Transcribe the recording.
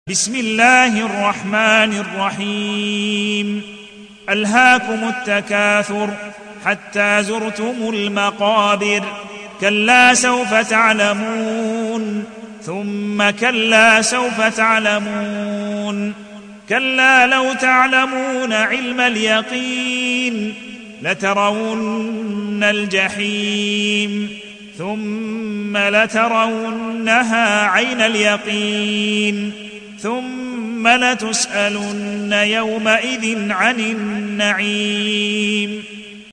بسم الله الرحمن الرحيم. ألهاكم التكاثر حتى زرتم المقابر، كلا سوف تعلمون ثم كلا سوف تعلمون، كلا لو تعلمون علم اليقين لترون الجحيم ثم لترونها عين اليقين ثم لتسألن يومئذ عن النعيم.